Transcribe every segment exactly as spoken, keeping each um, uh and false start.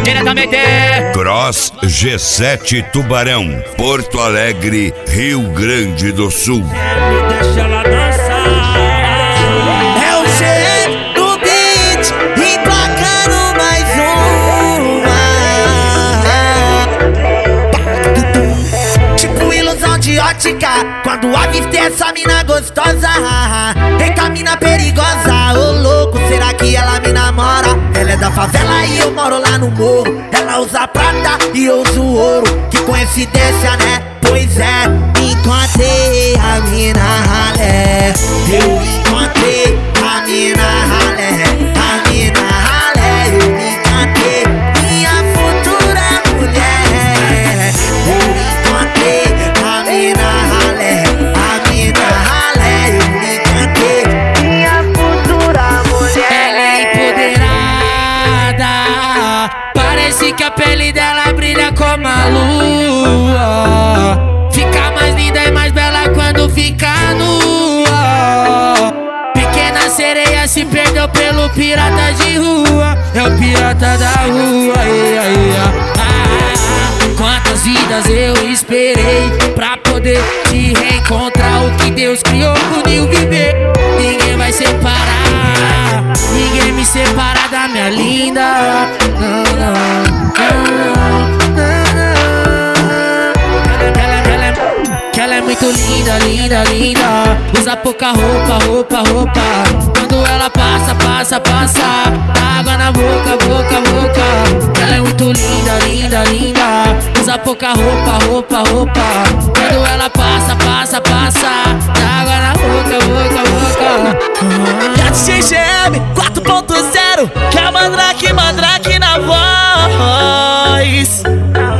diretamente Cross G sete Tubarão, Porto Alegre, Rio Grande do Sul. Deixa ela dançar. É o G do beat, emplacando mais uma. Tipo ilusão de ótica, quando avistei essa mina gostosa. Eita mina perigosa, ô louco, será que ela me namora? Ela é da favela e eu moro lá no morro. Ela usa prata e eu uso ouro. Que coincidência, né? Pois é, encontrei a mina ralé. Eu encontrei a mina ralé. A mina ralé, eu me encantei, minha futura mulher. Eu encontrei a mina ralé. A mina ralé, eu me encantei, minha futura mulher. ela é empoderada, parece que a pele dela brilha como a lua. Fica mais linda e mais bela quando fica nua. Pequena sereia se perdeu pelo pirata de rua. É o pirata da rua, ia, ia. Ah, quantas vidas eu esperei pra poder te reencontrar. O que Deus criou, uniu viver. Ninguém vai separar, ninguém me separa da minha linda. Não, não, não. Ela é muito linda, linda, linda. Usa pouca roupa, roupa, roupa. Quando ela passa, passa, passa. Água na boca, boca, boca. Ela é muito linda, linda, linda. Usa pouca roupa, roupa, roupa. Quando ela passa, passa, passa. Água na boca, boca, boca. E a D J G M quatro ponto zero, que é a Mandrake, Mandrake na voz.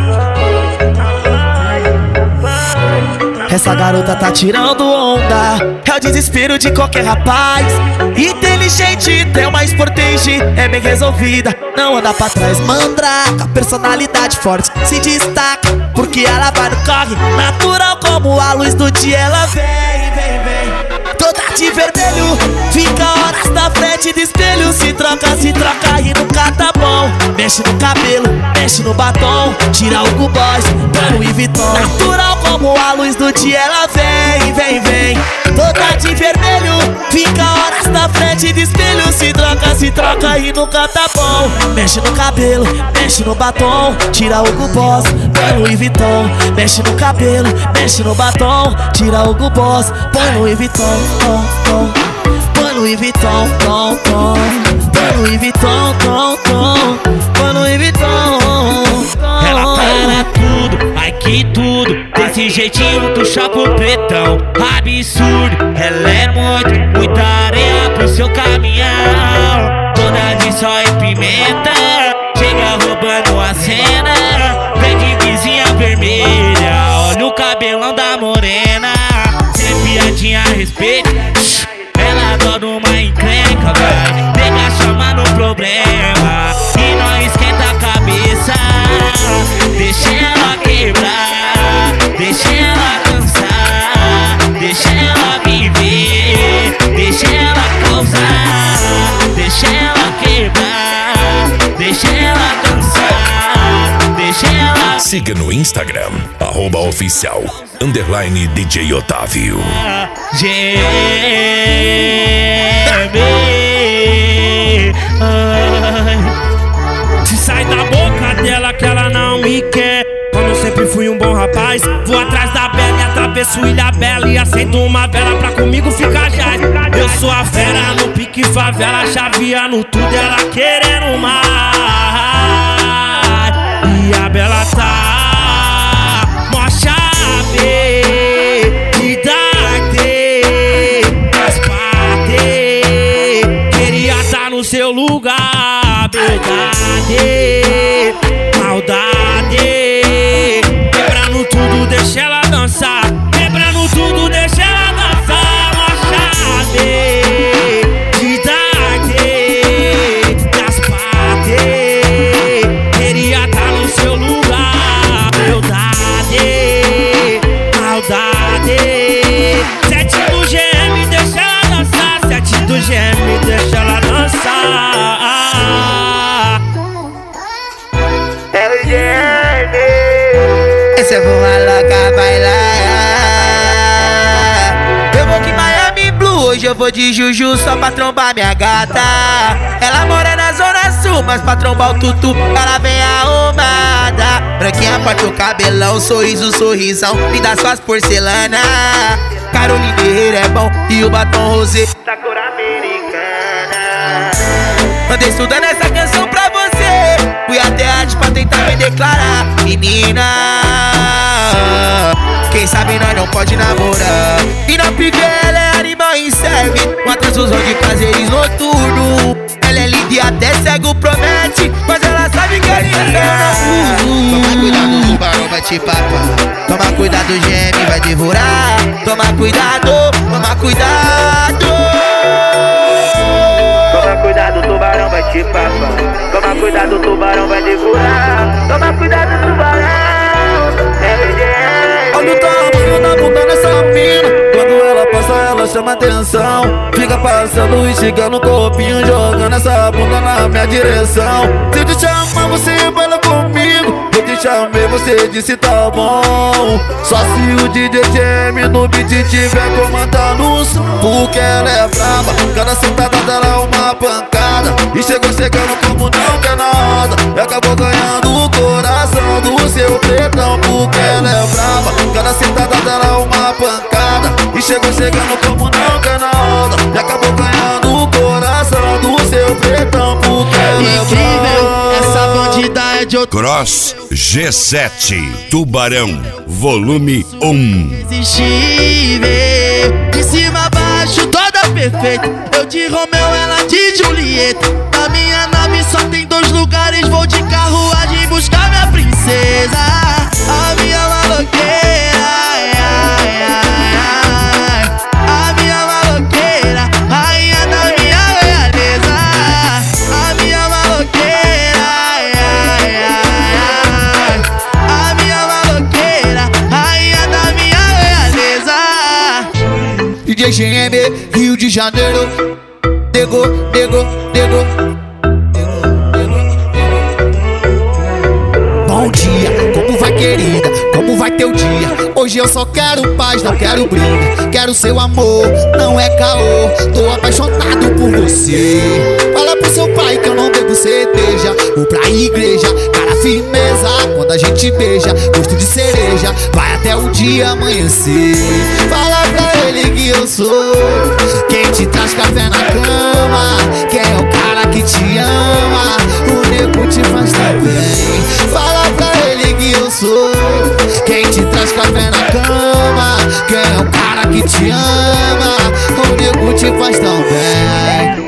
Essa garota tá tirando onda, é o desespero de qualquer rapaz. Inteligente, tem uma sportage, é bem resolvida, não anda pra trás. Mandraka, personalidade forte, se destaca, porque ela vai no corre, natural como a luz do dia. Ela vem, vem, vem, toda de vermelho, fica horas na frente do espelho. Se troca, se troca e nunca tá bom. Mexe no cabelo, mexe no batom, tira o Hugo Boss, põe no Louis Vuitton. Natural como a luz do dia. Ela vem, vem, vem, toda de vermelho, fica horas na frente do espelho. Se troca, se troca e nunca tá bom. Mexe no cabelo, mexe no batom, tira o Hugo Boss, põe no Louis Vuitton. Mexe no cabelo, mexe no batom, tira o Hugo Boss, põe no Louis Vuitton, tom, tom. Põe no Louis Vuitton, tom, tom. Põe no Louis Vuitton, tom, tom. Põe no Louis Vuitton, tom. Ela para tudo, ai que tudo. Desse jeitinho tu chapa o pretão. Absurdo, ela é muito, muita areia pro seu caminhão. Toda de sol e pimenta, chega roubando a cena. Vem de vizinha vermelha, olha o cabelão da morena. Sem piadinha a respeito, ela adora uma encrenca, vai. Pega, chama no problema e não esquenta a cabeça. Deixa ela quebrar, deixa ela dançar, deixa ela viver, deixa ela causar, deixa ela quebrar, deixa ela dançar, deixa ela. Siga no Instagram, arroba oficial, underline D J Otávio. G M. Se sai da boca dela que ela não me quer. Como eu sempre fui um bom rapaz, vou atrás da bela e atravesso Ilha Bela e acendo uma vela pra comigo ficar jaz. Eu sou a fera no pique favela, chaveando tudo, ela querendo mais. E a Bela tá mó chave de darte, mas parte. Queria tá no seu lugar, verdade, maldade. Quebrando tudo, deixa ela dançar. Quebrando tudo, deixa ela dançar. Uma chave de darte, das partes. essa é uma louca bailar. Eu vou que Miami Blue, hoje eu vou de Juju só pra trombar minha gata. Ela mora na zona sul, mas pra trombar o tutu ela vem arrumada. Branquinha parte o cabelão, sorriso, sorrisão, me dá suas porcelana. Carolina Herrera é bom e o batom rosé da cor americana. Andei estudando essa canção pra você, fui até arte pra tentar me declarar. Menina, quem sabe nós não pode namorar. E na pique ela é animal e serve uma transfusão de prazeres noturno. Ela é linda e até cego promete, mas ela sabe que aliança eu não uso. Toma cuidado, o tubarão vai te papar. Toma cuidado, o G M vai devorar. Toma cuidado, toma cuidado. Toma cuidado, o tubarão vai te papar. Toma cuidado, o tubarão vai devorar. Toma cuidado, tubarão. Olha o tamanho da bunda nessa mina. Quando ela passa, ela chama atenção. Fica passando e chegando no corpinho, jogando essa bunda na minha direção. Se eu te chamar, você baila comigo. Eu te chamei, você disse tá bom. Só se o D J Jam no beat tiver comandando o som. Porque ela é brava, cada sentada dela é uma pancada. E chegou chegando como não quer nada. E acabou ganhando o coração do seu pretão. Porque ela é brava, cada sentada dela é uma pancada. E chegou chegando como não quer nada. E acabou ganhando o coração do seu pretão. Porque ela é brava. Essa bandida é de outro Cross G sete Tubarão Volume um. Irresistível, de cima a baixo toda perfeita. Eu de Romeu, ela de Julieta. Na minha nave só tem dois lugares, vou de carruagem buscar minha princesa. A minha maloqueira, ai, ai, ai, ai. A minha maloqueira, rainha da minha realeza. A minha maloqueira, ai, ai, ai, ai. A minha maloqueira, rainha da minha realeza. D J G M, Rio de Janeiro. Nego, nego, nego. Bom dia, como vai, querida? Como vai teu dia? Hoje eu só quero paz, não quero briga. Quero seu amor, não é caô. Tô apaixonado por você. Fala pro seu pai que eu não bebo cerveja. Vou pra igreja, cara firmeza. Quando a gente beija, gosto de cereja. Vai até o dia amanhecer. Fala pra ele que eu sou quem te traz café na cama. Quem é o cara que te ama. O nego te faz tão bem. Fala pra ele que eu sou quem te traz café na cama. Quem é o cara que te ama. O nego te faz tão bem.